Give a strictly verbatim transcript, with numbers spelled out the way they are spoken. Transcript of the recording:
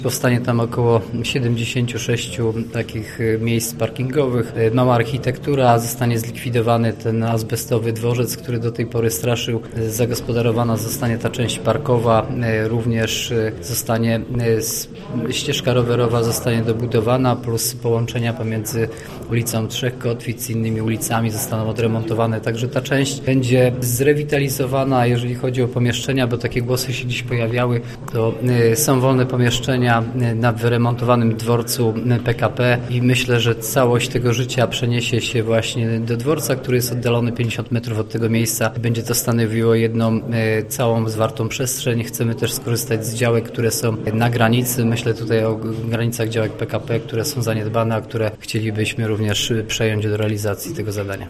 Powstanie tam około siedemdziesiąt sześć takich miejsc parkingowych. Mała architektura, zostanie zlikwidowany ten azbestowy dworzec, który do tej pory straszył. Zagospodarowana zostanie ta część parkowa, również zostanie ścieżka rowerowa zostanie dobudowana, plus połączenia pomiędzy ulicą Trzech Kotwic i innymi ulicami zostaną odremontowane. Także ta część będzie zrewitalizowana, jeżeli chodzi o pomieszczenia, bo takie głosy się dziś pojawiały, to są wolne pomieszczenia na wyremontowanym dworcu P K P i myślę, że całość tego życia przeniesie się właśnie do dworca, który jest oddalony pięćdziesiąt metrów od tego miejsca. Będzie to stanowiło jedną całą zwartą przestrzeń. Chcemy też skorzystać z działek, które są na granicy. Myślę tutaj o granicach działek P K P, które są zaniedbane, a które chcielibyśmy również przejąć do realizacji tego zadania.